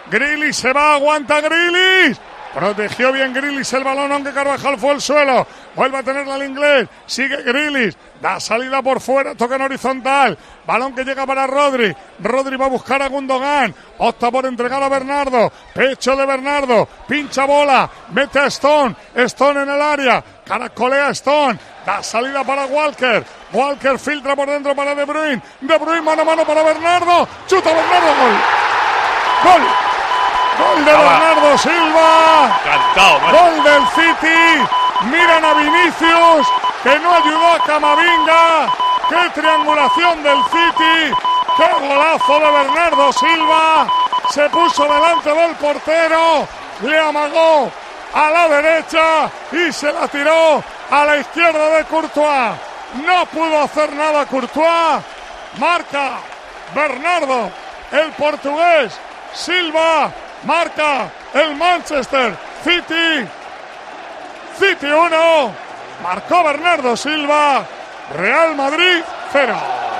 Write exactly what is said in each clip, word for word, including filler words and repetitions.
Grealish se va, aguanta Grealish. Protegió bien Grealish el balón, aunque Carvajal fue al suelo. Vuelve a tenerla el inglés. Sigue Grealish. Da salida por fuera, toca en horizontal. Balón que llega para Rodri. Rodri va a buscar a Gundogan. Opta por entregar a Bernardo. Pecho de Bernardo. Pincha bola. Mete a Stone. Stone en el área. Caracolea Stone. Da salida para Walker. Walker filtra por dentro para De Bruyne. De Bruyne mano a mano para Bernardo. Chuta Bernardo. Gol. Gol. Gol de Bernardo Silva. Cantado, man. Gol del City. Miran a Vinicius, que no ayudó a Camavinga. ¡Qué triangulación del City! ¡Qué golazo de Bernardo Silva! Se puso delante del portero, le amagó a la derecha y se la tiró a la izquierda de Courtois. No pudo hacer nada Courtois. Marca Bernardo, el portugués. Silva marca el Manchester City. City uno, marcó Bernardo Silva, Real Madrid cero.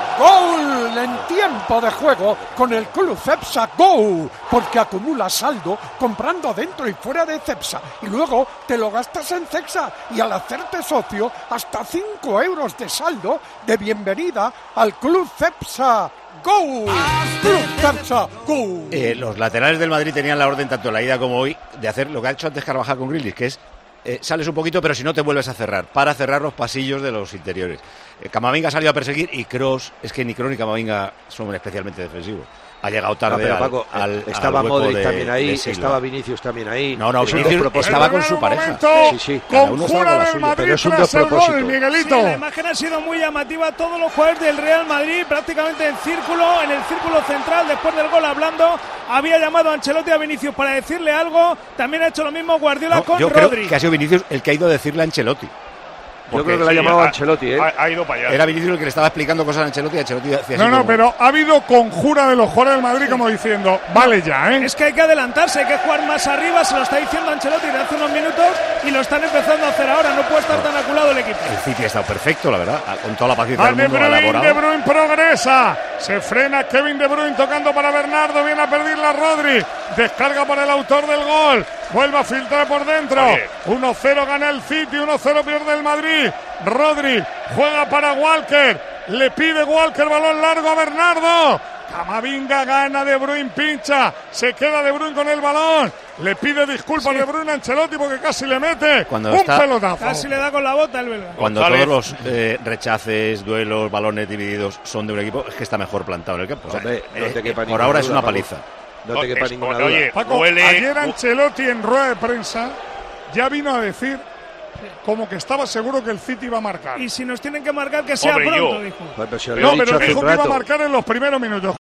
Gol en tiempo de juego con el Club Cepsa Go, porque acumula saldo comprando dentro y fuera de Cepsa y luego te lo gastas en Cepsa y al hacerte socio hasta cinco euros de saldo de bienvenida al Club Cepsa Go. Club Cepsa Go. Eh, los laterales del Madrid tenían la orden tanto en la ida como hoy de hacer lo que ha hecho antes Carvajal con Grealish, que es Eh, sales un poquito, pero si no te vuelves a cerrar, para cerrar los pasillos de los interiores. Eh, Camavinga ha salido a perseguir y Kroos, es que ni Kroos ni Camavinga son especialmente defensivos. Ha llegado tarde. No, pero, al, Paco, al, estaba al hueco Modric de, también ahí, de estaba Vinicius también ahí. No, no, es Vinicius estaba con su pareja. Sí, sí. Conjura del suya, Madrid pero es un tras el despropósito. gol, Miguelito. Sí, la imagen ha sido muy llamativa. Todos los jugadores del Real Madrid prácticamente en círculo, en el círculo central, después del gol hablando. Había llamado a Ancelotti a Vinicius para decirle algo. También ha hecho lo mismo Guardiola No, con yo Rodri. creo que ha sido Vinicius el que ha ido a decirle a Ancelotti. Yo creo que le ha llamado a Ancelotti, ¿eh? Ha, ha ido para allá. Era Vinicius el que le estaba explicando cosas a Ancelotti y Ancelotti hacía así No, no, como... pero ha habido conjura de los jugadores del Madrid como diciendo, vale ya, ¿eh? Es que hay que adelantarse, hay que jugar más arriba. Se lo está diciendo Ancelotti desde hace unos minutos y lo están empezando a hacer ahora. No puede estar tan aculado el equipo. El City ha estado perfecto, la verdad, con toda la paciencia Va del De mundo, ha Bruyne, elaborado. De Bruyne progresa. Se frena Kevin De Bruyne tocando para Bernardo. Viene a perderla Rodri. Descarga para el autor del gol. Vuelve a filtrar por dentro. uno cero gana el City, uno cero pierde el Madrid. Rodri juega para Walker. Le pide Walker balón largo a Bernardo. Camavinga gana, De Bruyne pincha. Se queda De Bruyne con el balón. Le pide disculpas sí. De Bruyne a Ancelotti porque casi le mete Cuando un está, pelotazo. Casi le da con la bota el belga. Cuando González. todos los eh, rechaces, duelos, balones divididos son de un equipo, es que está mejor plantado en el campo. O sea, Hombre, no te eh, quepa por ninguna ahora duda, es una Paco. paliza. No te quepa Es- ninguna oye, duda. Paco, huele- ayer Ancelotti en rueda de prensa ya vino a decir como que estaba seguro que el City iba a marcar. Y si nos tienen que marcar, que sea Hombre, pronto, yo. dijo. Pues, pero si lo No, he dicho pero hace dijo un que iba a rato. marcar en los primeros minutos.